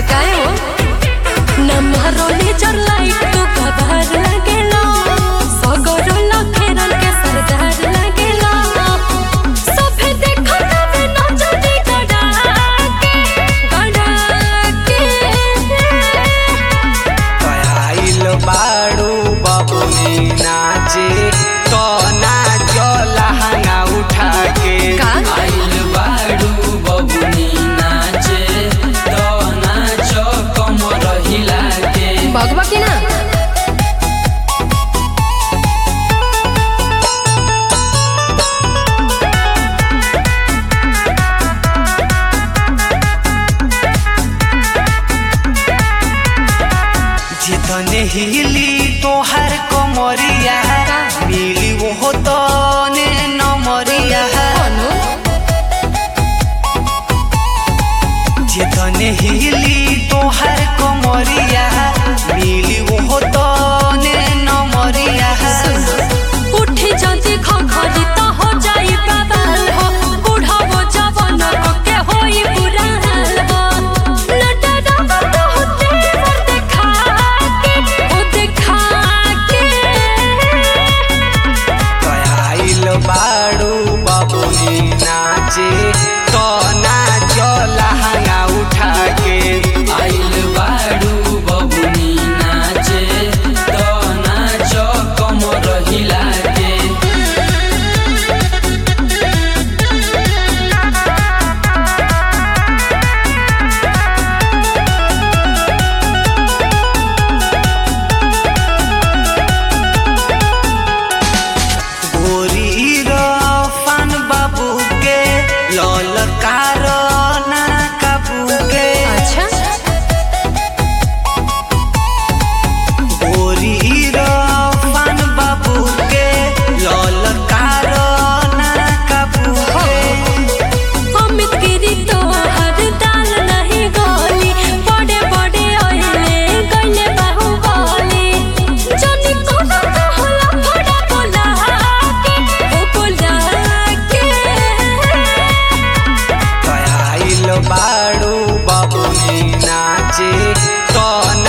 काय हो नम्हरो laser light तो कबार लागेला सगरो लखेरन के सरदार लागेला सभे देखो तबे नजरी गड़ा के आइल बाड़ू बबुनी नाचे तो नाचो लहंगा उठा के आइल बाड़ू बबुनी नाचे तो नाचो कमर हिला के भगवा की ना जितने हिली तोहर कमरिया मिली वो तो ने नमरिया जितने हिली तोहर कमरिया मिली वो तो ने नमरिया उठी जल्दी खखरी तो हो जाई बवाल हो बूढ़ा वो जवान के होई बुरा हाल हो लटरा तो होते वो देखा के आइल बाड़ू बबुनी नाचे तो नाचो लहंगा उठा के आइल बाड़ू बबुनी नाचे तो नाचो कमर हिला के गोरी रफान बाबू के लल कारो ना काबू के अच्छा गोरी रफान बाबू के लल कारो ना काबू के अमित गिरी तो हर दाल नहीं गोली बड़े बड़े ओले गले बाहुबली जनी कोनो तो होला बड़ा बोला के आइल बाड़ू बबुनी नाचे तो